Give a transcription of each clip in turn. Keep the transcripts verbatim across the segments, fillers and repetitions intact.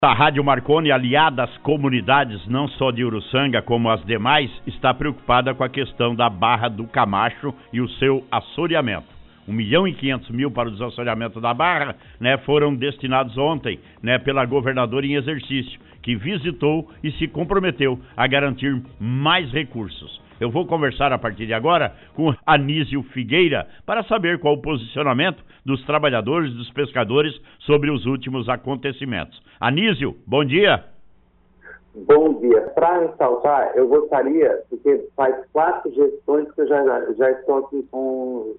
A Rádio Marconi, aliada às comunidades não só de Uruçanga como as demais, está preocupada com a questão da Barra do Camacho e o seu assoreamento. Um milhão e quinhentos mil para o desassoreamento da Barra, né, foram destinados ontem, né, pela governadora em exercício, que visitou e se comprometeu a garantir mais recursos. Eu vou conversar a partir de agora com Anísio Figueira para saber qual o posicionamento dos trabalhadores, dos pescadores sobre os últimos acontecimentos. Anísio, bom dia. Bom dia. Para ressaltar, eu gostaria, porque faz quatro gestões que eu já, já estou aqui com,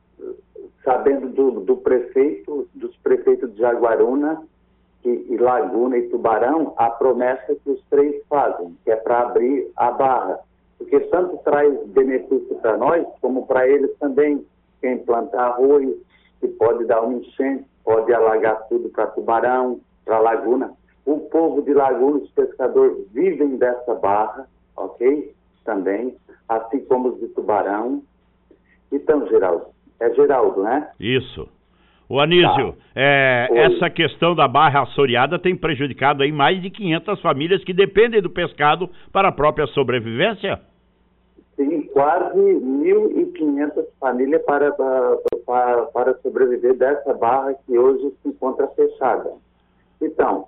sabendo do, do prefeito, dos prefeitos de Jaguaruna, e, e Laguna e Tubarão, a promessa que os três fazem, que é para abrir a barra. Porque tanto traz benefício para nós, como para eles também. Quem plantar arroz, que pode dar um enchente, pode alagar tudo para Tubarão, para Laguna. O povo de Laguna, os pescadores, vivem dessa barra, ok? Também, assim como os de Tubarão. Então, Geraldo, é Geraldo, né? Isso. O Anísio, tá. é, essa questão da barra assoreada tem prejudicado aí mais de quinhentas famílias que dependem do pescado para a própria sobrevivência? Sim, quase mil e quinhentas famílias para, para, para sobreviver dessa barra que hoje se encontra fechada. Então,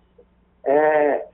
é,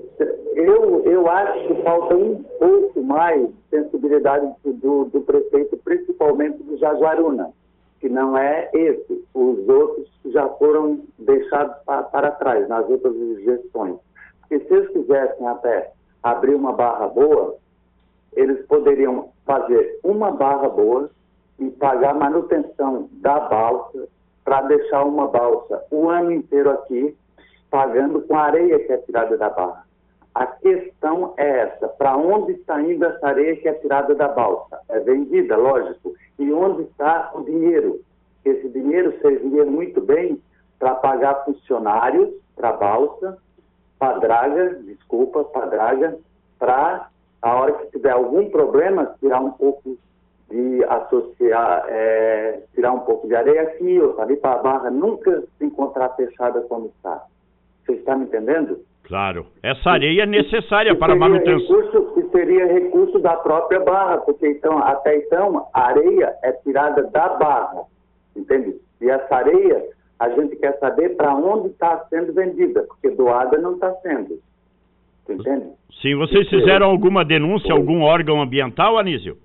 eu, eu acho que falta um pouco mais de sensibilidade do, do prefeito, principalmente do Jaguaruna, que não é esse, os outros que já foram deixados para, para trás, nas outras gestões. Porque se eles quisessem até abrir uma barra boa, eles poderiam fazer uma barra boa e pagar manutenção da balsa para deixar uma balsa o ano inteiro aqui, pagando com a areia que é tirada da barra. A questão é essa, para onde está indo essa areia que é tirada da balsa? É vendida, lógico. E onde está o dinheiro? Esse dinheiro serviria muito bem para pagar funcionários para a balsa, para draga, desculpa, para draga, para a hora que tiver algum problema, tirar um pouco de associar, é, tirar um pouco de areia aqui, ou ali para a barra nunca se encontrar fechada como está. Você está me entendendo? Claro. Essa areia é necessária e, para a manutenção. Recurso, e seria recurso da própria barra, porque então, até então a areia é tirada da barra, entende? E essa areia, a gente quer saber para onde está sendo vendida, porque doada não está sendo. Entende? Sim, vocês fizeram alguma denúncia a algum órgão ambiental, Anísio?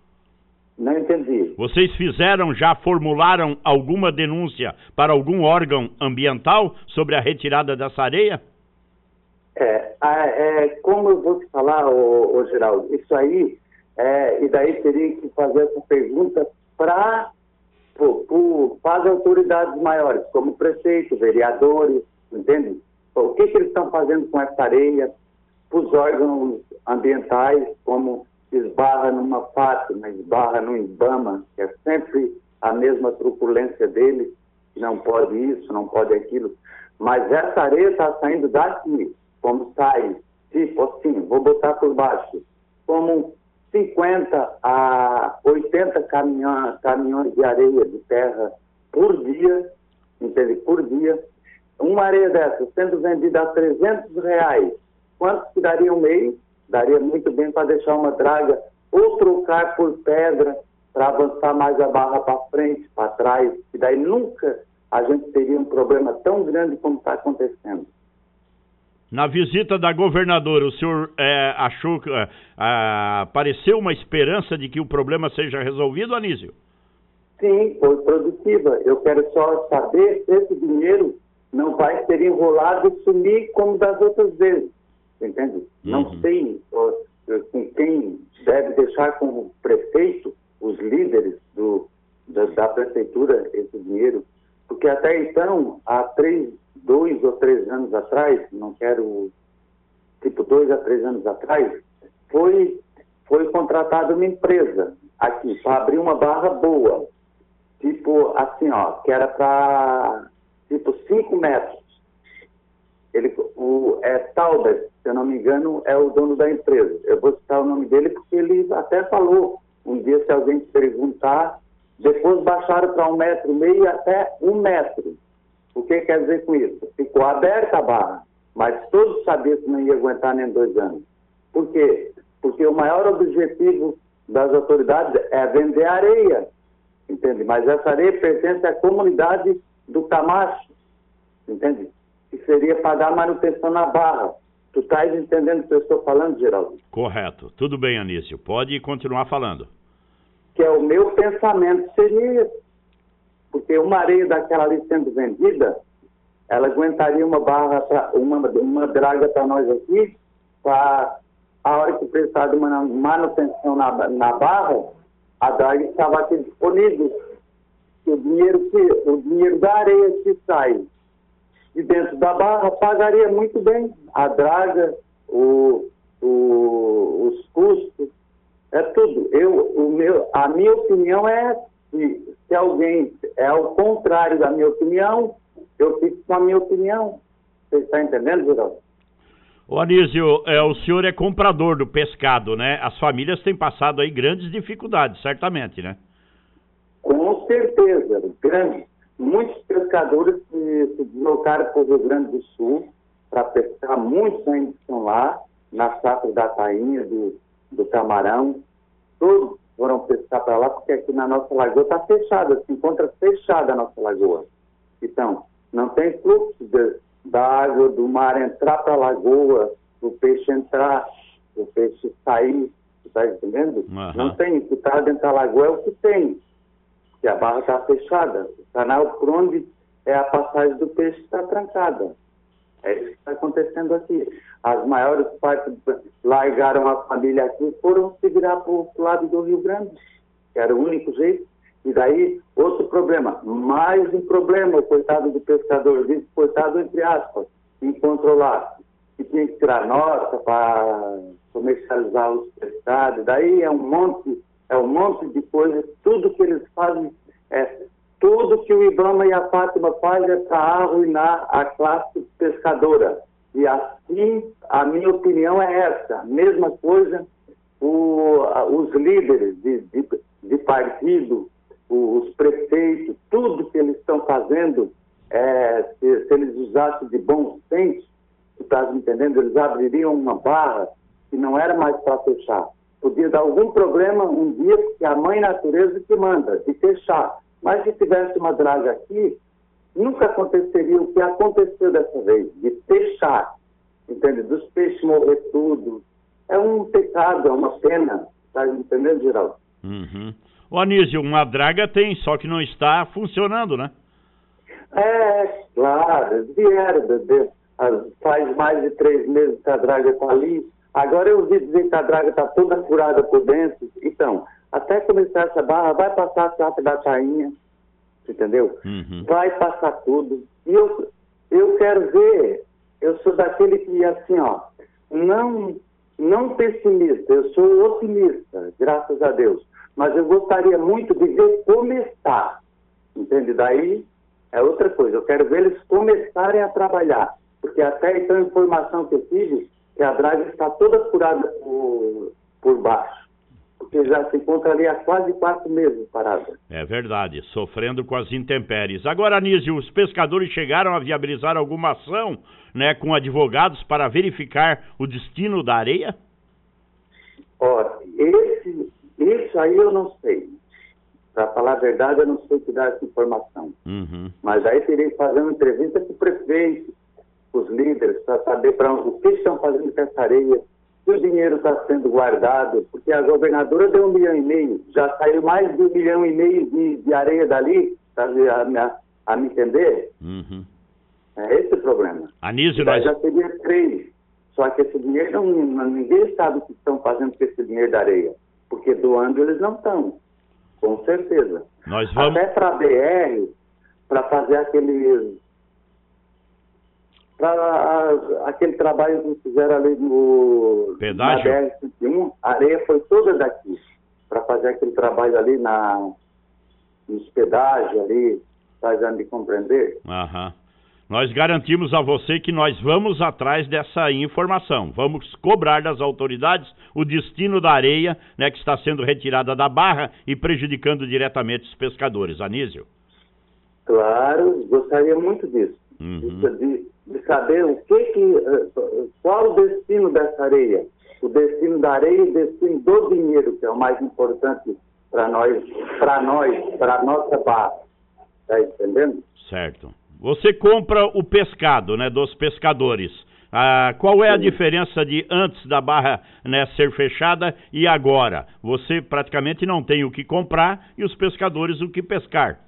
Não entendi. Vocês fizeram, já formularam alguma denúncia para algum órgão ambiental sobre a retirada dessa areia? É, é como eu vou te falar, ô, ô, Geraldo, isso aí, é, e daí teria que fazer essa pergunta para as autoridades maiores, como prefeito, vereadores, entende? O que, que eles estão fazendo com essa areia? Os órgãos ambientais, como esbarra numa Fátima, esbarra no IBAMA, que é sempre a mesma truculência dele, não pode isso, não pode aquilo, mas essa areia está saindo daqui, como sai, tipo assim, vou botar por baixo, como cinquenta a oitenta caminhões, caminhões de areia de terra por dia, entende? Por dia, uma areia dessa sendo vendida a trezentos reais, quanto que daria um mês? Daria muito bem para deixar uma draga ou trocar por pedra para avançar mais a barra para frente, para trás. E daí nunca a gente teria um problema tão grande como está acontecendo. Na visita da governadora, o senhor é, achou que é, apareceu uma esperança de que o problema seja resolvido, Anísio? Sim, foi produtiva. Eu quero só saber se esse dinheiro não vai ser enrolado e sumir como das outras vezes. Entende? Uhum. Não sei ó, com quem deve deixar com o prefeito, os líderes do, da, da prefeitura, esse dinheiro, porque até então, há três, dois ou três anos atrás, não quero, tipo dois a três anos atrás, foi, foi contratada uma empresa aqui para abrir uma barra boa, tipo assim, ó, que era para tipo cinco metros. Ele, o é, Talbot, se eu não me engano, é o dono da empresa. Eu vou citar o nome dele porque ele até falou. Um dia, se alguém perguntar, depois baixaram para um metro e meio até um metro. O que quer dizer com isso? Ficou aberta a barra. mas todos sabiam que não ia aguentar nem dois anos. Por quê? Porque o maior objetivo das autoridades é vender areia, entende? Mas essa areia pertence à comunidade do Camacho, entende? Que seria pagar manutenção na barra. Tu estás entendendo o que eu estou falando, Geraldo? Correto. Tudo bem, Anísio. Pode continuar falando. Que é o meu pensamento, seria esse. Porque uma areia daquela ali sendo vendida, ela aguentaria uma barra, pra, uma, uma draga para nós aqui, para a hora que precisar de uma manutenção na, na barra, a draga estava aqui disponível. O dinheiro, que, o dinheiro da areia que sai de dentro da barra pagaria muito bem a draga, o, o, os custos, é tudo. Eu, o meu, a minha opinião é que se alguém é ao contrário da minha opinião, eu fico com a minha opinião. Você está entendendo, Geraldo? Ô Anísio, é, o senhor é comprador do pescado, né? As famílias têm passado aí grandes dificuldades, certamente, né? Com certeza, grande. Muitos pescadores se, se deslocaram para o Rio Grande do Sul para pescar, muitos ainda estão lá, na safra da tainha, do, do camarão, todos foram pescar para lá, porque aqui na nossa lagoa está fechada, se encontra fechada a nossa lagoa. Então, não tem fluxo de, da água do mar entrar para a lagoa, o peixe entrar, o peixe sair, está entendendo? Uhum. Não tem, o que está dentro da lagoa é o que tem. Que a barra está fechada. O canal por onde é a passagem do peixe está trancada. É isso que está acontecendo aqui. As maiores partes largaram a família aqui e foram se virar para o lado do Rio Grande, que era o único jeito. E daí, outro problema. Mais um problema, o coitado do pescador, diz coitado entre aspas, encontrou lá, que tinha que tirar nota para comercializar os pescados. Daí é um monte... É um monte de coisas, tudo que eles fazem, é, tudo que o Ibama e a Fátima fazem é para arruinar a classe pescadora. E assim, a minha opinião é essa. Mesma coisa, o, os líderes de, de, de partido, os prefeitos, tudo que eles estão fazendo, é, se, se eles usassem de bom senso, tu estás entendendo? Eles abririam uma barra que não era mais para fechar. Podia dar algum problema um dia, porque a mãe natureza que manda, de fechar. Mas se tivesse uma draga aqui, nunca aconteceria o que aconteceu dessa vez, de fechar, entende? Dos peixes morrer tudo. É um pecado, é uma pena, tá entendendo, Geraldo? Uhum. Ô Anísio, uma draga tem, só que não está funcionando, né? É, claro, eles vieram, bebê. Faz mais de três meses que a draga está ali. Agora eu ouvi dizer que a draga está toda furada por dentro. Então, até começar essa barra, vai passar a safra da tainha, entendeu? Uhum. Vai passar tudo. E eu, eu quero ver, eu sou daquele que, assim, ó, não, não pessimista, eu sou otimista, graças a Deus. Mas eu gostaria muito de ver começar, entende? Daí é outra coisa, eu quero ver eles começarem a trabalhar. Porque até então a informação que eu tive, que a draga está toda furada por, por baixo, porque já se encontra ali há quase quatro meses parada. É verdade, sofrendo com as intempéries. Agora, Anísio, os pescadores chegaram a viabilizar alguma ação, né, com advogados para verificar o destino da areia? Ó, esse, isso aí eu não sei. Para falar a verdade, eu não sei te dar essa informação. Uhum. Mas aí teria que fazer uma entrevista com o prefeito, os líderes, para saber para o que estão fazendo com essa areia, se o dinheiro está sendo guardado, porque a governadora deu um milhão e meio, já saiu mais de um milhão e meio de, de areia dali, sabe, a, a, a me entender? Uhum. É esse o problema. Anísio, nós... já seria três, só que esse dinheiro, não, ninguém sabe o que estão fazendo com esse dinheiro da areia, porque doando eles não estão, com certeza. Nós vamos... Até para a B R, para fazer aquele... para aquele trabalho que fizeram ali no pedágio? Na B R cento e um, a areia foi toda daqui, para fazer aquele trabalho ali na, nos pedágios ali, fazendo de compreender. Aham. Nós garantimos a você que nós vamos atrás dessa informação. Vamos cobrar das autoridades o destino da areia, né, que está sendo retirada da barra e prejudicando diretamente os pescadores. Anísio? Claro, gostaria muito disso. uhum. de, de saber o que que, qual o destino dessa areia, o destino da areia e o destino do dinheiro, que é o mais importante para nós, para nós, para a nossa barra. Está entendendo? Certo. Você compra o pescado, né, dos pescadores. Ah, qual é a diferença de antes da barra, né, ser fechada e agora? Você praticamente não tem o que comprar e os pescadores o que pescar.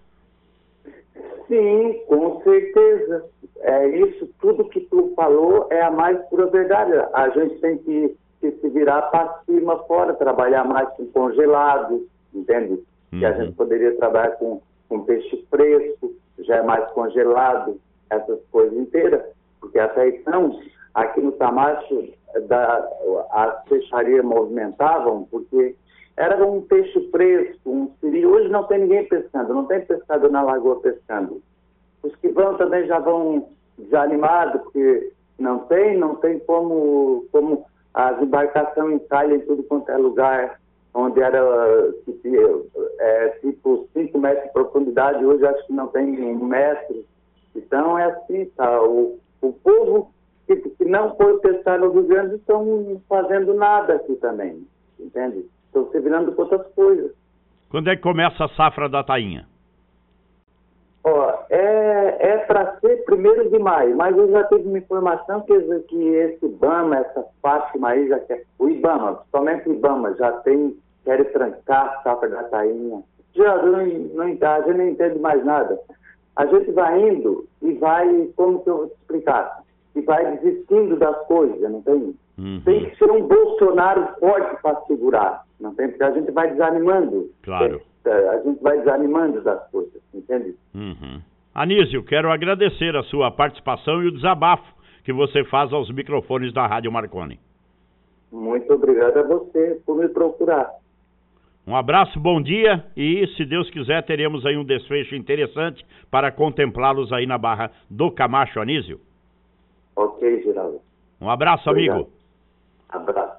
Sim, com certeza. É isso, tudo que tu falou é a mais pura verdade. A gente tem que, que se virar para cima fora, trabalhar mais com congelado, entende? Uhum. Que a gente poderia trabalhar com, com peixe fresco, já é mais congelado, essas coisas inteiras. Porque até então, aqui no Camacho, da, as peixarias movimentavam, porque era um peixe fresco, um siri. Hoje não tem ninguém pescando, não tem pescador na lagoa pescando. Os que vão também já vão desanimados, porque não tem, não tem como, como as embarcações encalham em tudo quanto é lugar, onde era tipo, é, tipo cinco metros de profundidade, hoje acho que não tem um metro. Então é assim, tá? O, o povo que, que não foi pescar no Rio Grande estão fazendo nada aqui também, entende? Estão se virando com outras coisas. Quando é que começa a safra da tainha? Ó, é, é para ser primeiro de maio, mas eu já tive uma informação que, que esse IBAMA, essa Fátima aí, já quer, o IBAMA, somente o IBAMA já tem, quer trancar a safra da tainha. Já não, não, a gente não entende mais nada. A gente vai indo e vai, como que eu vou te explicar? E vai desistindo das coisas, não tem? Uhum. Tem que ser um Bolsonaro forte para segurar, não tem? Porque a gente vai desanimando. Claro. É, a gente vai desanimando das coisas, entende? Uhum. Anísio, quero agradecer a sua participação e o desabafo que você faz aos microfones da Rádio Marconi. Muito obrigado a você por me procurar. Um abraço, bom dia e, se Deus quiser, teremos aí um desfecho interessante para contemplá-los aí na Barra do Camacho, Anísio. Ok, Geraldo. Um abraço, obrigado. Amigo. Abraço.